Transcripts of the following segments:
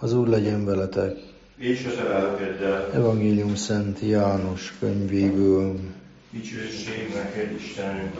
Az Úr legyen veletek. És a te lelkeddel. Evangélium Szent János könyvéből. Dicsőség neked, Istenünk.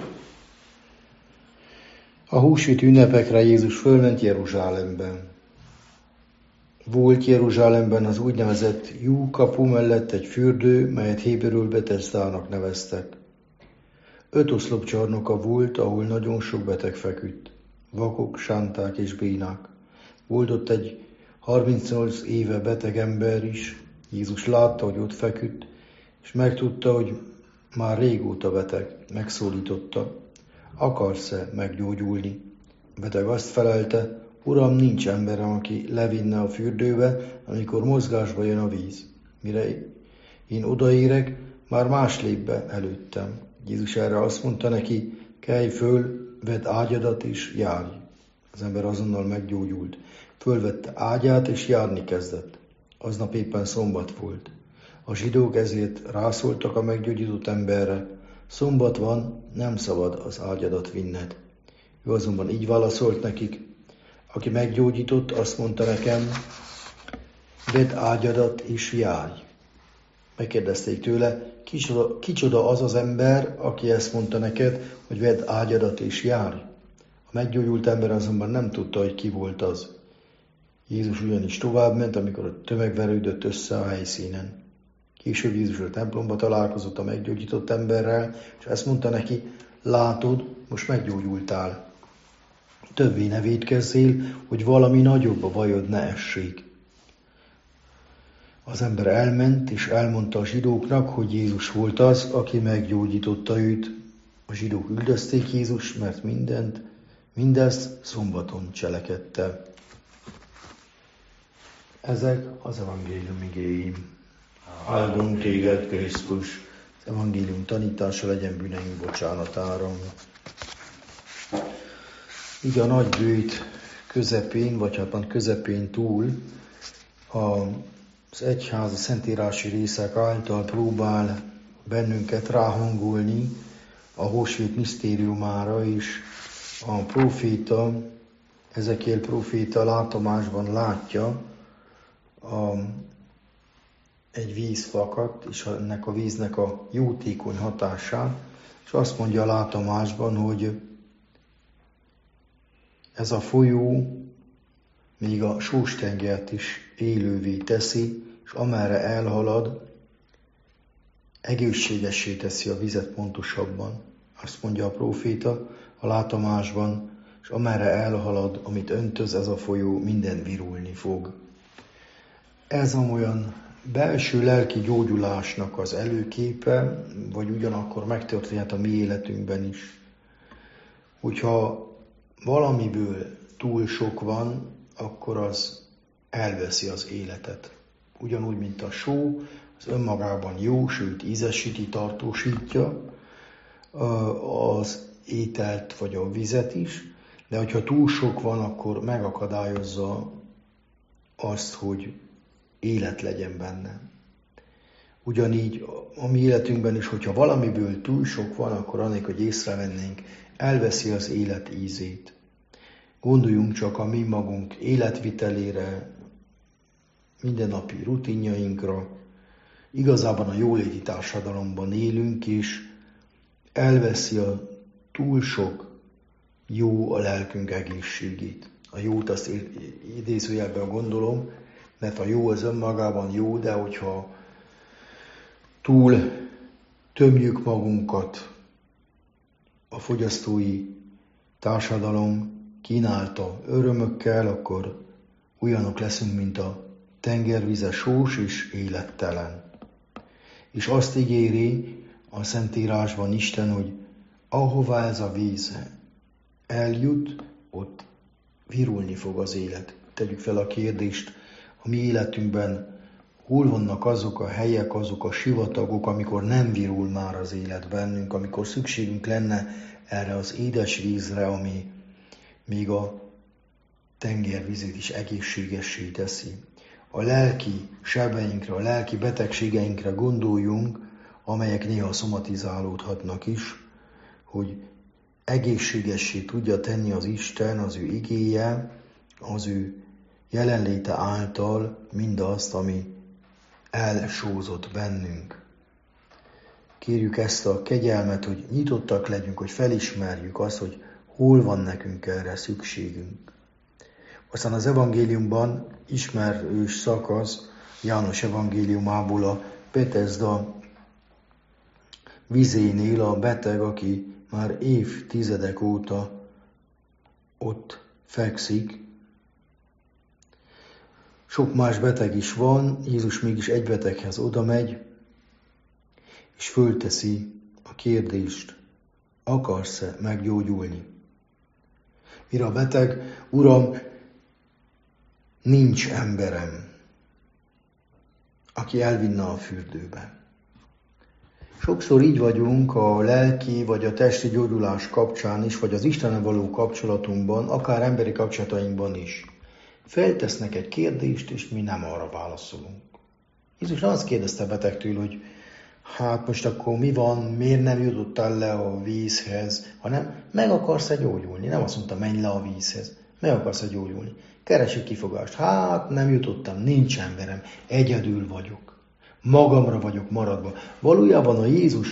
A húsvét ünnepekre Jézus fölment Jeruzsálembe. Volt Jeruzsálemben az úgynevezett Jú kapu mellett egy fürdő, melyet héberül Beteszdának neveztek. 5 oszlopcsarnoka volt, ahol nagyon sok beteg feküdt. Vakok, sánták és bénák. Volt ott egy 38 éve beteg ember is. Jézus látta, hogy ott feküdt, és megtudta, hogy már régóta beteg. Megszólította: akarsz-e meggyógyulni? A beteg azt felelte: Uram, nincs emberem, aki levinne a fürdőbe, amikor mozgásba jön a víz. Mire én odaérek, már más lép be előttem. Jézus erre azt mondta neki: kelj föl, vedd ágyadat és járj. Az ember azonnal meggyógyult. Fölvette ágyát és járni kezdett. Aznap éppen szombat volt. A zsidók ezért rászóltak a meggyógyított emberre: szombat van, nem szabad az ágyadat vinned. Ő azonban így válaszolt nekik: aki meggyógyított, azt mondta nekem: vedd ágyadat és járj. Megkérdezték tőle: kicsoda az az ember, aki ezt mondta neked, hogy vedd ágyadat és járj? A meggyógyult ember azonban nem tudta, hogy ki volt az. Jézus ugyanis továbbment, amikor a tömeg verődött össze a helyszínen. Később Jézus a templomba találkozott a meggyógyított emberrel, és ezt mondta neki: látod, most meggyógyultál. Többé ne vétkezzél, hogy valami nagyobb a bajod ne essék. Az ember elment, és elmondta a zsidóknak, hogy Jézus volt az, aki meggyógyította őt. A zsidók üldözték Jézus, mert mindezt szombaton cselekedte. Ezek az evangélium igéim. Áldunk téged, Krisztus! Az evangélium tanítása legyen bűneink bocsánatára. Így a nagy bőjt közepén, vagy hát közepén túl az egyház a szentírási részek által próbál bennünket ráhangolni a húsvét misztériumára, és a próféta, Ezekiel próféta látomásban látja egy vízfakat, és ennek a víznek a jótékony hatását, és azt mondja a látomásban, hogy ez a folyó még a sóstengert is élővé teszi, és amerre elhalad, egészségessé teszi a vizet pontosabban. Azt mondja a próféta a látomásban, és amerre elhalad, amit öntöz ez a folyó, minden virulni fog. Ez olyan belső lelki gyógyulásnak az előképe, vagy ugyanakkor megtörténhet a mi életünkben is. Hogyha valamiből túl sok van, akkor az elveszi az életet. Ugyanúgy, mint a só, az önmagában jó, sőt ízesíti, tartósítja az ételt vagy a vizet is, de hogyha túl sok van, akkor megakadályozza azt, hogy élet legyen benne. Ugyanígy a mi életünkben is, hogyha valamiből túl sok van, akkor anélkül, hogy észrevennénk, elveszi az élet ízét. Gondoljunk csak a mi magunk életvitelére, mindennapi rutinjainkra. Igazában a jóléti társadalomban élünk, és elveszi a túl sok jó a lelkünk egészségét. A jót azt idézőjelben gondolom, mert a jó az önmagában jó, de hogyha túl tömjük magunkat a fogyasztói társadalom kínálta örömökkel, akkor olyanok leszünk, mint a tengervize, sós és élettelen. És azt ígéri a Szentírásban Isten, hogy ahová ez a víz eljut, ott virulni fog az élet. Tegyük fel a kérdést, a mi életünkben hol vannak azok a helyek, azok a sivatagok, amikor nem virul már az élet bennünk, amikor szükségünk lenne erre az édes vízre, ami még a tengervizét is egészségessé teszi. A lelki sebeinkre, a lelki betegségeinkre gondoljunk, amelyek néha szomatizálódhatnak is, hogy egészségessé tudja tenni az Isten, az ő igéje, az ő jelenléte által mindazt, ami elsózott bennünk. Kérjük ezt a kegyelmet, hogy nyitottak legyünk, hogy felismerjük azt, hogy hol van nekünk erre szükségünk. Aztán az evangéliumban ismerős szakasz János evangéliumából a Betesda vizénél a beteg, aki már évtizedek óta ott fekszik. Sok más beteg is van, Jézus mégis egy beteghez odamegy, és fölteszi a kérdést, akarsz-e meggyógyulni? Mire a beteg, Uram, nincs emberem, aki elvinne a fürdőbe. Sokszor így vagyunk a lelki vagy a testi gyógyulás kapcsán is, vagy az Istennel való kapcsolatunkban, akár emberi kapcsolatainkban is. Feltesznek egy kérdést, és mi nem arra válaszolunk. Jézus azt kérdezte a betegtől, hogy hát most akkor mi van, miért nem jutottál le a vízhez, hanem meg akarsz-e gyógyulni? Nem azt mondta, menj le a vízhez, meg akarsz-e gyógyulni? Keresi kifogást, hát nem jutottam, nincs emberem, egyedül vagyok, magamra vagyok maradva. Valójában a Jézus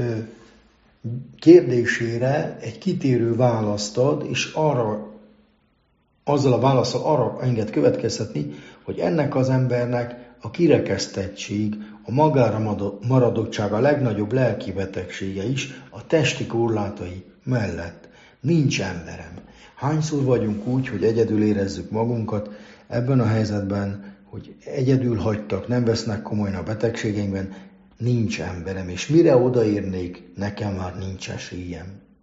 kérdésére egy kitérő választ ad, és azzal a válaszsal arra enged következtetni, hogy ennek az embernek a kirekesztettség, a magára maradottság a legnagyobb lelki betegsége is a testi korlátai mellett. Nincs emberem. Hányszor vagyunk úgy, hogy egyedül érezzük magunkat ebben a helyzetben, hogy egyedül hagytak, nem vesznek komolyan a betegségeinkben, nincs emberem, és mire odaérnék, nekem már nincs esélyem.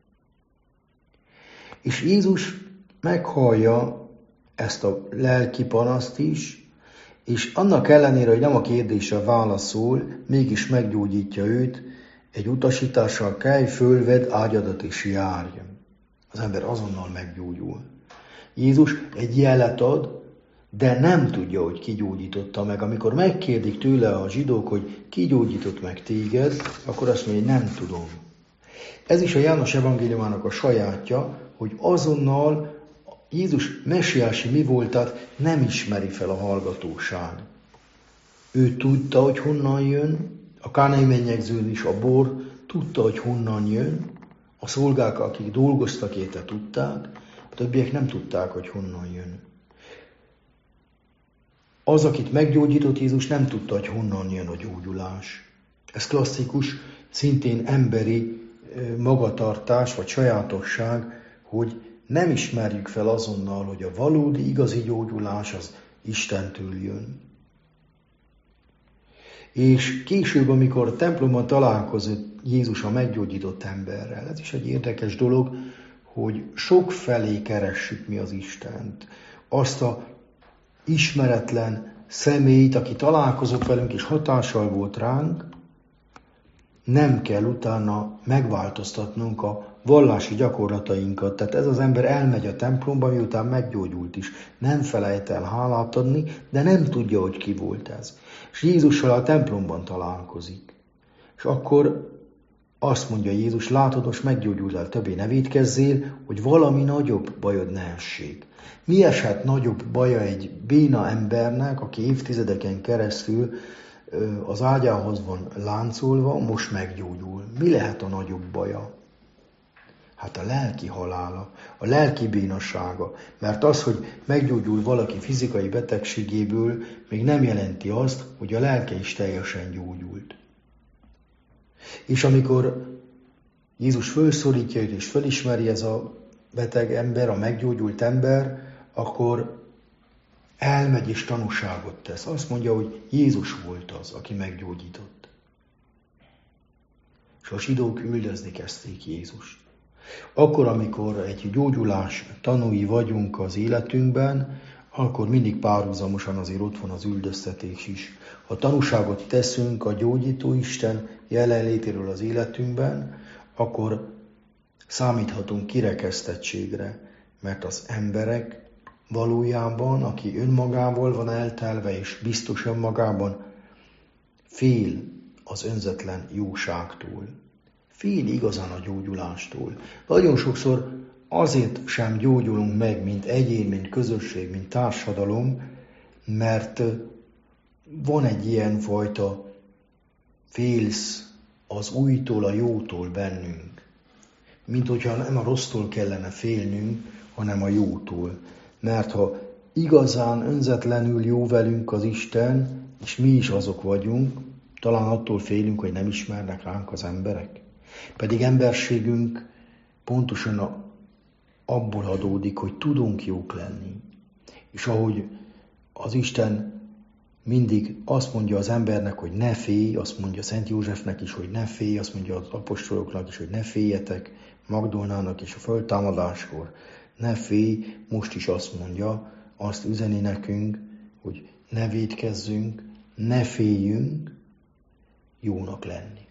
És Jézus meghallja ezt a lelki panaszt is, és annak ellenére, hogy nem a kérdésre válaszol, mégis meggyógyítja őt, egy utasítással kelj, fölvedd ágyadat és járj. Az ember azonnal meggyógyul. Jézus egy jelet ad, de nem tudja, hogy ki gyógyította meg. Amikor megkérdik tőle a zsidók, hogy ki gyógyított meg téged, akkor azt mondja, hogy nem tudom. Ez is a János evangéliumának a sajátja, hogy azonnal Jézus messiási mi voltát nem ismeri fel a hallgatóság. Ő tudta, hogy honnan jön, a kánai mennyegzőn is a bor tudta, hogy honnan jön, a szolgák, akik dolgoztak érte, tudták, a többiek nem tudták, hogy honnan jön. Az, akit meggyógyított Jézus, nem tudta, hogy honnan jön a gyógyulás. Ez klasszikus, szintén emberi magatartás vagy sajátosság, hogy nem ismerjük fel azonnal, hogy a valódi, igazi gyógyulás az Istentől jön. És később, amikor a templomban találkozott Jézus a meggyógyított emberrel, ez is egy érdekes dolog, hogy sok felé keressük mi az Istent. Azt a ismeretlen személyt, aki találkozott velünk és hatással volt ránk, nem kell utána megváltoztatnunk a vallási gyakorlatainkat. Tehát ez az ember elmegy a templomba, miután meggyógyult is. Nem felejt el hálát adni, de nem tudja, hogy ki volt ez. És Jézussal a templomban találkozik. És akkor azt mondja Jézus, látod, most meggyógyultál, többé ne vétkezzél, hogy valami nagyobb bajod ne essék. Mi eshet nagyobb baja egy béna embernek, aki évtizedeken keresztül az ágyához van láncolva, most meggyógyul. Mi lehet a nagyobb baja? Hát a lelki halála, a lelki bénasága. Mert az, hogy meggyógyul valaki fizikai betegségéből, még nem jelenti azt, hogy a lelke is teljesen gyógyult. És amikor Jézus felszólítja őt és felismeri ez a beteg ember, a meggyógyult ember, akkor elmegy és tanúságot tesz. Azt mondja, hogy Jézus volt az, aki meggyógyított. És a zsidók üldözni kezdték Jézust. Akkor, amikor egy gyógyulás tanúi vagyunk az életünkben, akkor mindig párhuzamosan azért ott van az üldöztetés is. Ha tanúságot teszünk a gyógyító Isten jelenlétéről az életünkben, akkor számíthatunk kirekesztettségre, mert az emberek valójában, aki önmagával van eltelve és biztos önmagában, fél az önzetlen jóságtól. Fél igazán a gyógyulástól. Nagyon sokszor azért sem gyógyulunk meg, mint egyén, mint közösség, mint társadalom, mert van egy ilyen fajta félsz az újtól, a jótól bennünk. Mint hogyha nem a rossztól kellene félnünk, hanem a jótól. Mert ha igazán önzetlenül jó velünk az Isten, és mi is azok vagyunk, talán attól félünk, hogy nem ismernek ránk az emberek. Pedig emberségünk pontosan abból adódik, hogy tudunk jók lenni. És ahogy az Isten mindig azt mondja az embernek, hogy ne félj, azt mondja Szent Józsefnek is, hogy ne félj, azt mondja az apostoloknak is, hogy ne féljetek, Magdolnának is a föltámadáskor, ne félj, most is azt mondja, azt üzeni nekünk, hogy ne vétkezzünk, ne féljünk jónak lenni.